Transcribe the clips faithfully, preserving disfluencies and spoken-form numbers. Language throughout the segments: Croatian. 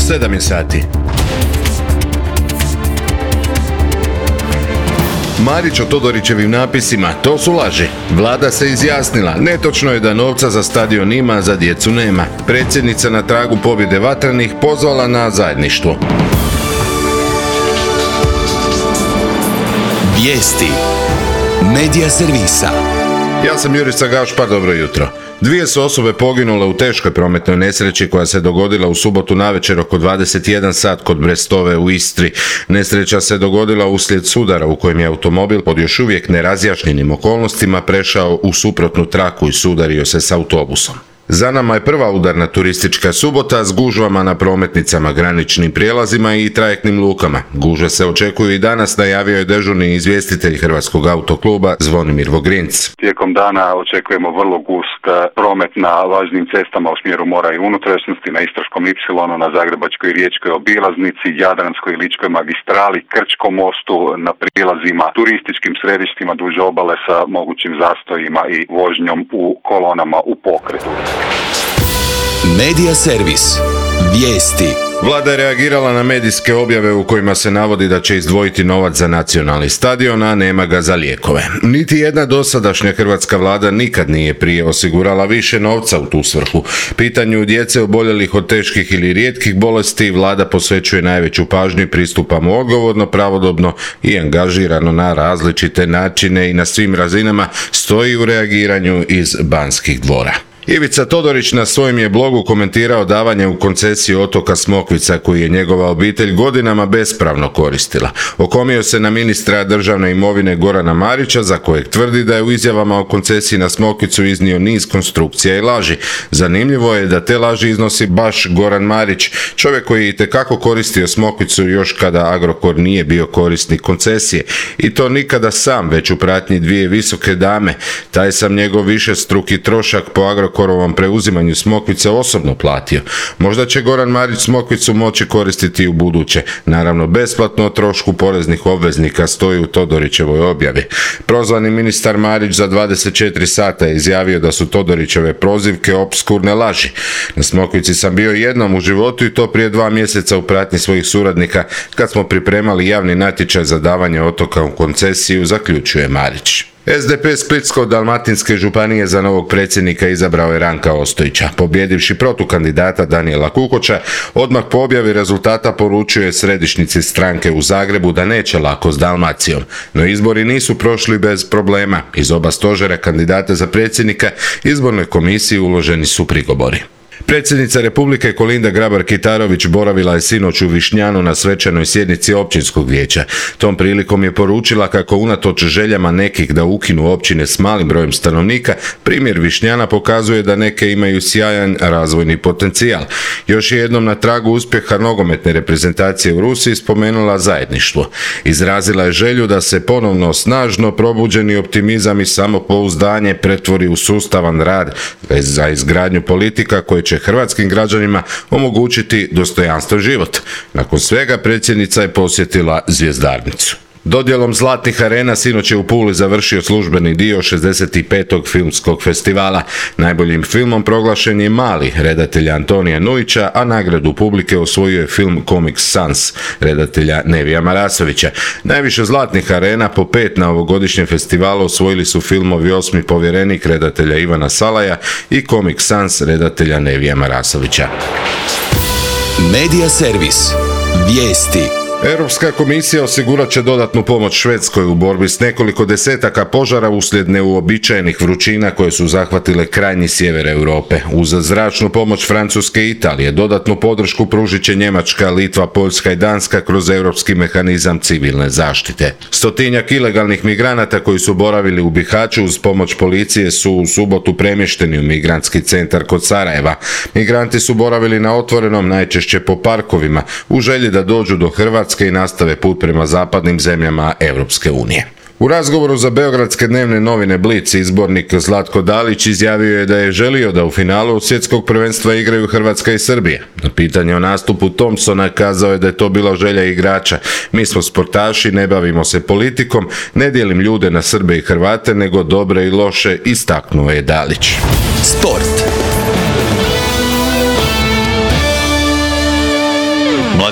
sedam je sati. Marić o Todorićevim napisima, to su laži. Vlada se izjasnila, netočno je da novca za stadion ima, za djecu nema. Predsjednica na tragu pobjede vatrenih pozvala na zajedništvo. Vijesti Medija servisa. Ja sam Jurica Gaušpar, dobro jutro. Dvije su osobe poginule u teškoj prometnoj nesreći koja se dogodila u subotu navečer oko dvadeset jedan sat kod Brestove u Istri. Nesreća se dogodila uslijed sudara u kojem je automobil pod još uvijek nerazjašnjenim okolnostima prešao u suprotnu traku i sudario se s autobusom. Za nama je prva udarna turistička subota s gužvama na prometnicama, graničnim prijelazima i trajektnim lukama. Gužve se očekuju i danas, najavio je dežurni izvjestitelj Hrvatskog autokluba Zvonimir Vogrinc. Tijekom dana očekujemo vrlo gust promet na važnim cestama u smjeru mora i unutrašnjosti, na Istarskom ipsilonu, na Zagrebačkoj i Riječkoj obilaznici, Jadranskoj i Ličkoj magistrali, Krčkom mostu, na prilazima, turističkim središtima duž obale sa mogućim zastojima i vožnjom u kolonama u pokretu. Medija servis. Vijesti. Vlada je reagirala na medijske objave u kojima se navodi da će izdvojiti novac za nacionalni stadion, a nema ga za lijekove. Niti jedna dosadašnja hrvatska vlada nikad nije prije osigurala više novca u tu svrhu. Pitanju djece oboljelih od teških ili rijetkih bolesti vlada posvećuje najveću pažnju i pristupa mu odgovorno, pravodobno i angažirano na različite načine i na svim razinama, stoji u reagiranju iz Banskih dvora. Ivica Todorić na svojem je blogu komentirao davanje u koncesiju otoka Smokvica koji je njegova obitelj godinama bespravno koristila. Okomio se na ministra državne imovine Gorana Marića, za kojeg tvrdi da je u izjavama o koncesiji na Smokvicu iznio niz konstrukcija i laži. Zanimljivo je da te laži iznosi baš Goran Marić, čovjek koji je itekako koristio Smokvicu još kada Agrokor nije bio korisnik koncesije. I to nikada sam, već u pratnji dvije visoke dame. Taj sam njegov višestruki trošak po Agrokoru Korovom preuzimanju Smokvice osobno platio. Možda će Goran Marić Smokvicu moći koristiti i u buduće. Naravno, besplatno o trošku poreznih obveznika, stoji u Todorićevoj objavi. Prozvani ministar Marić za dvadeset četiri sata je izjavio da su Todorićeve prozivke opskurne laži. Na Smokvici sam bio jednom u životu i to prije dva mjeseca u pratnji svojih suradnika kad smo pripremali javni natječaj za davanje otoka u koncesiju, zaključuje Marić. S D P Splitsko-dalmatinske županije za novog predsjednika izabrao je Ranka Ostojića. Pobjedivši protukandidata Danijela Kukoća, odmah po objavi rezultata poručuje središnjici stranke u Zagrebu da neće lako s Dalmacijom. No izbori nisu prošli bez problema. Iz oba stožera kandidata za predsjednika izbornoj komisiji uloženi su prigovori. Predsjednica Republike Kolinda Grabar-Kitarović boravila je sinoć u Višnjanu na svečanoj sjednici općinskog vijeća. Tom prilikom je poručila kako unatoč željama nekih da ukinu općine s malim brojem stanovnika, primjer Višnjana pokazuje da neke imaju sjajan razvojni potencijal. Još je jednom na tragu uspjeha nogometne reprezentacije u Rusiji spomenula zajedništvo. Izrazila je želju da se ponovno snažno probuđeni optimizam i samopouzdanje pretvori u sustavan rad za izgradnju politika koje će hrvatskim građanima omogućiti dostojanstven život. Nakon svega predsjednica je posjetila Zvjezdarnicu. Dodjelom Zlatnih arena sinoć je u Puli završio službeni dio šezdeset petog filmskog festivala. Najboljim filmom proglašen je Mali redatelja Antonija Nujića, a nagradu publike osvojio je film Comic Sans redatelja Nevija Marasovića. Najviše Zlatnih arena, po pet na ovogodišnjem festivalu, osvojili su filmovi Osmi povjerenik redatelja Ivana Salaja i Comic Sans redatelja Nevija Marasovića. Medija servis. Vijesti. Europska komisija osigurat će dodatnu pomoć Švedskoj u borbi s nekoliko desetaka požara uslijed neuobičajenih vrućina koje su zahvatile krajnji sjever Europe. Uz zračnu pomoć Francuske i Italije dodatnu podršku pružit će Njemačka, Litva, Poljska i Danska kroz europski mehanizam civilne zaštite. Stotinjak ilegalnih migranata koji su boravili u Bihaću uz pomoć policije su u subotu premješteni u migrantski centar kod Sarajeva. Migranti su boravili na otvorenom, najčešće po parkovima, u želji da dođu do Hrvatske i nastave put prema zapadnim zemljama Europske unije. U razgovoru za beogradske dnevne novine Blic izbornik Zlatko Dalić izjavio je da je želio da u finalu svjetskog prvenstva igraju Hrvatska i Srbija. Na pitanje o nastupu Thompsona kazao je da je to bila želja igrača. Mi smo sportaši, ne bavimo se politikom, ne dijelim ljude na Srbe i Hrvate, nego dobre i loše, istaknuo je Dalić. Sport.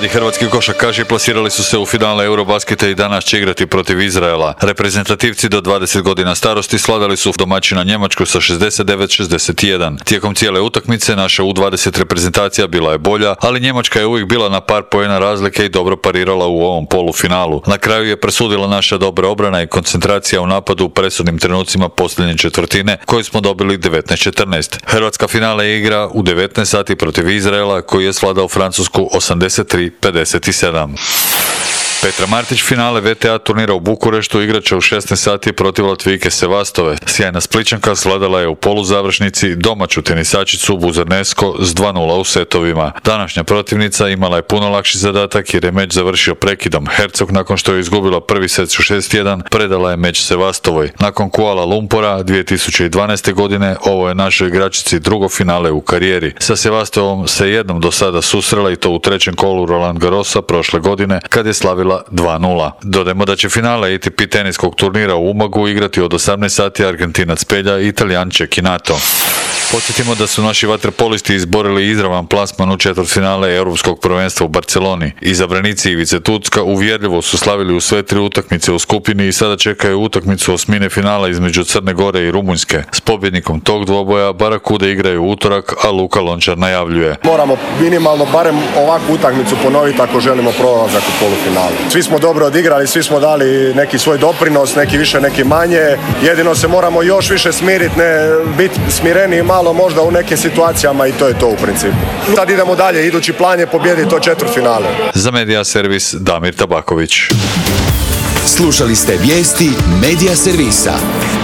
Mladi hrvatski košarkaši plasirali su se u finale Eurobasketa i danas će igrati protiv Izraela. Reprezentativci do dvadeset godina starosti sladali su domaćina Njemačku sa šezdeset devet šezdeset jedan. Tijekom cijele utakmice naša U dvadeset reprezentacija bila je bolja, ali Njemačka je uvijek bila na par poena razlike i dobro parirala u ovom polufinalu. Na kraju je presudila naša dobra obrana i koncentracija u napadu u presudnim trenucima posljednje četvrtine, koju smo dobili devetnaest četrnaest. Hrvatska finale igra u devetnaest sati protiv Izraela, koji je svladao Francusku osamdeset tri pedeset sedam. Petra Martić finale V T A turnira u Bukureštu igraće u šesnaest sati protiv Latvijke Sevastove. Sjajna Splićanka sladala je u poluzavršnici domaću tenisačicu Buzarnesko s dva nula u setovima. Današnja protivnica imala je puno lakši zadatak jer je meč završio prekidom. Hercog, nakon što je izgubila prvi set su šest jedan, predala je meč Sevastovoj. Nakon Kuala Lumpura dvije tisuće dvanaeste. godine ovo je našoj igračici drugo finale u karijeri. Sa Sevastovom se jednom do sada susrela i to u trećem kolu Roland Garrosa prošle godine kad je slavila dva nula. Dodajmo da će finale A T P teniskog turnira u Umagu igrati od osamnaest sati Argentinac Pelja i Italijan Cecchinato. Podsjetimo da su naši vaterpolisti izborili izravan plasman u četvrtfinale Europskog prvenstva u Barceloni. Izabranici Ivice Tucka uvjerljivo su slavili u sve tri utakmice u skupini i sada čekaju utakmicu osmine finala između Crne Gore i Rumunjske. S pobjednikom tog dvoboja Barakude igraju u utorak, a Luka Lončar najavljuje: moramo minimalno barem ovakvu utakmicu ponoviti ako želimo prolazak u polufinalu. Svi smo dobro odigrali, svi smo dali neki svoj doprinos, neki više, neki manje. Jedino se moramo još više smiriti, ne biti smireni malo možda u nekim situacijama i to je to u principu. Sad idemo dalje, idući plan je pobijediti to četvrtfinale. Za Medija Servis Damir Tabaković. Slušali ste vijesti Medija Servisa.